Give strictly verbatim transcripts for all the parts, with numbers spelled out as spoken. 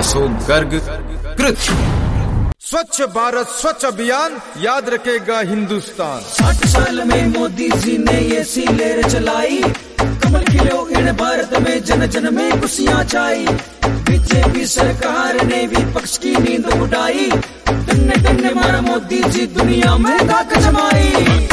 अशोक गर्ग कृत। स्वच्छ भारत स्वच्छ अभियान याद रखेगा हिंदुस्तान। साठ साल में मोदी जी ने ये सी लहर चलाई, कमल खिले इन भारत में, जन जन में खुशियाँ छाई। बीजेपी सरकार ने विपक्ष की नींद उड़ाई, टन्ने टन्ने मारा मोदी जी दुनिया में ताक जमाई।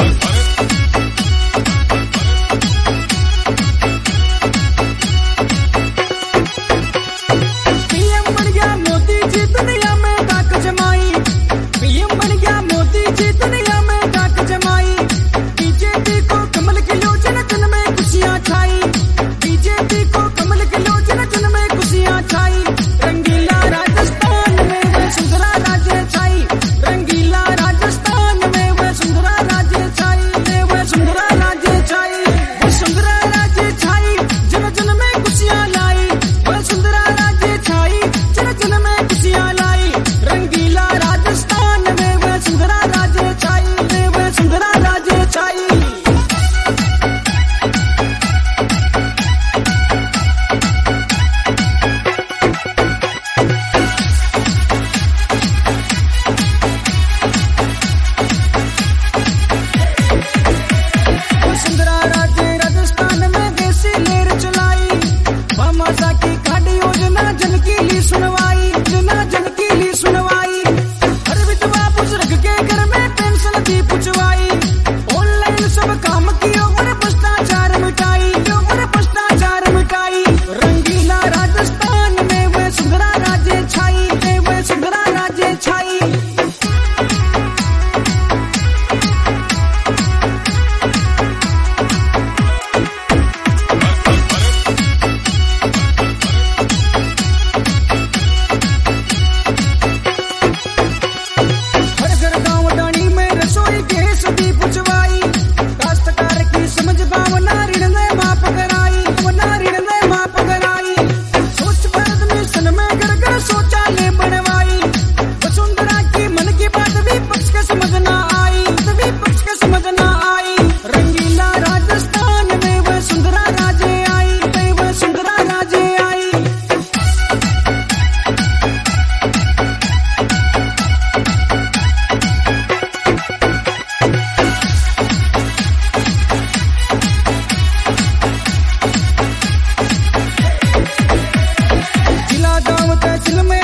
जिला गाँव तहसील में